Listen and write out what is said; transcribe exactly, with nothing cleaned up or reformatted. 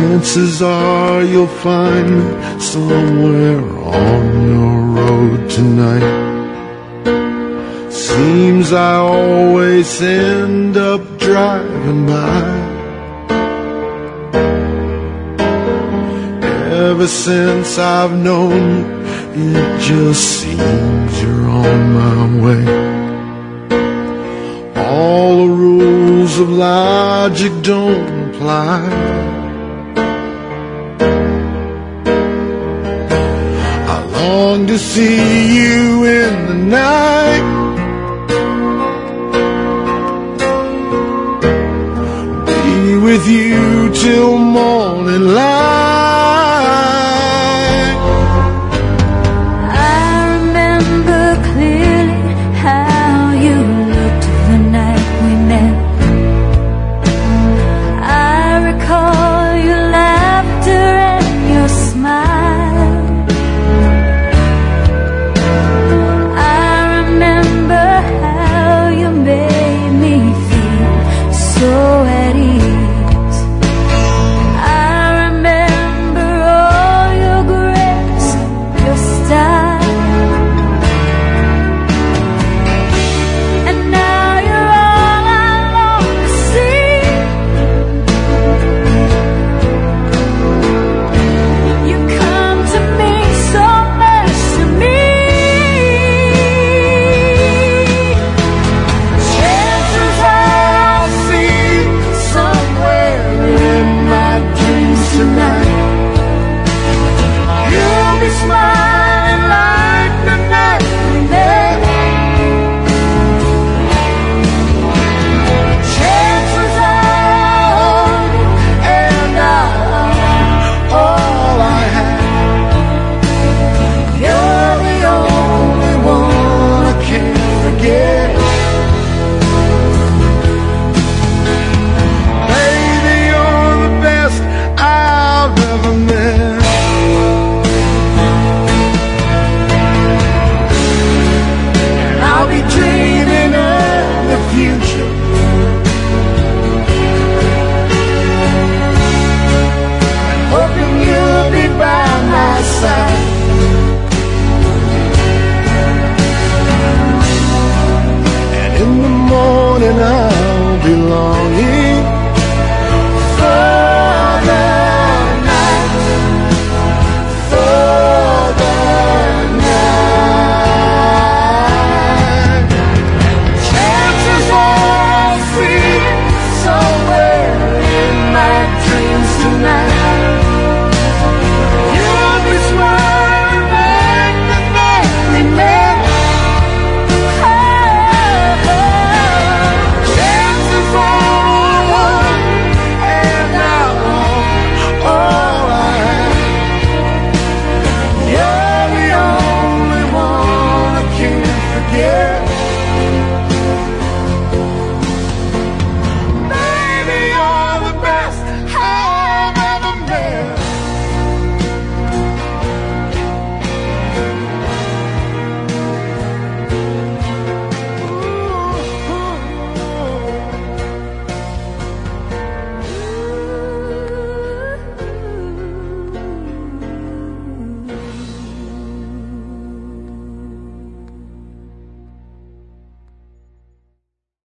chances are you'll find me somewhere on your road tonight. Seems I always end up driving by. Ever since I've known you, it just seems you're on my way. All the rules of logic don't apply. I long to see you in the night, be with you till morning light.